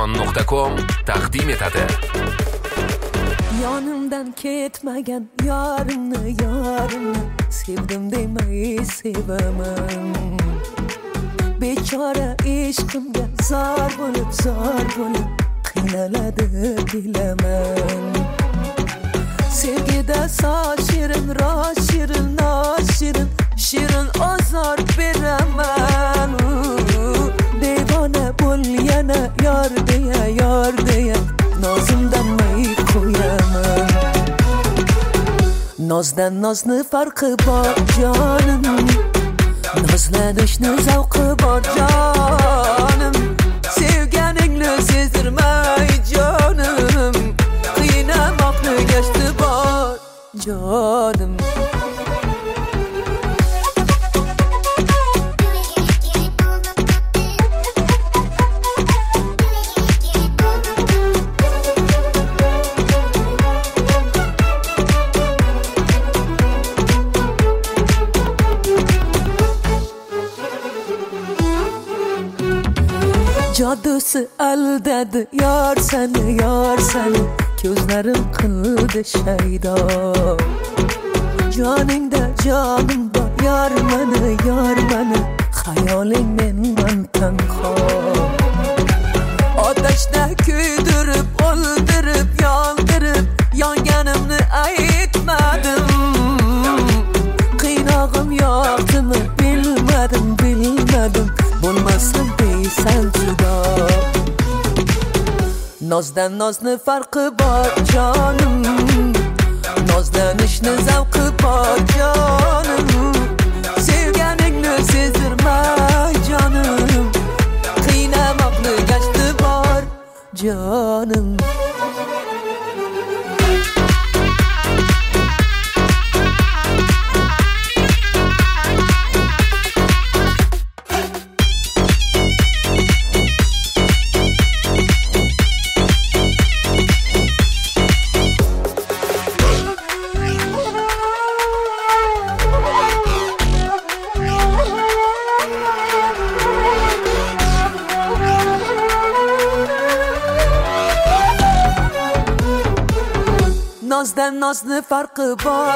Jon.com taqdim etadi. Yonimdan ketmagan yarimni sevdim demay sevaman. Bechora ishqimga zor bo'lib qiynaladi bilaman. Sevgida shirin roz shirin noshirin shirin ozor beraman. Devona bo'l yana yor deya nozimdan may qo'yaman. Nozdan nozni farqi bor jonim, nozlanishni zavqi bor jonim. Sevganingni sezdirmay jonim, qiynamoqni gashti bor jonim. Jadusi aldadi yor seni ko'zlarim qildi shaydo. Joningda jonim bor yor mani xayoling mendan tanho. Otashda kuydirib o'ldirib yondirib yonganimni aytmadim. Qiynog'im yoqdimi bilmadim bo'lmasam deysan judo. Nozdan nozni farqi bor jonim, nozlanishni zavqi bor jonim. Sevganingni sezdirmay jonim, qiynamoqni gashti bor jonim. Nozdan nozni farqi bor,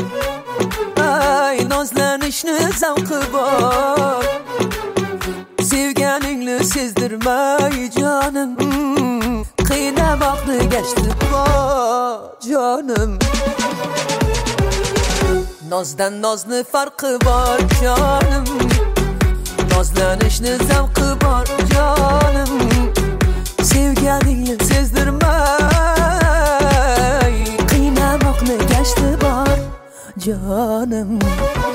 ay nozlanishni zavqi bor. Sevganingni sezdirmay jonim, qiynamoqni gashti bor jonim. Nozdan nozni farqi bor jonim, nozlanishni zavqi bor jonim. Sevganingni sezdirmay qiynamoqni gashti bor jonim.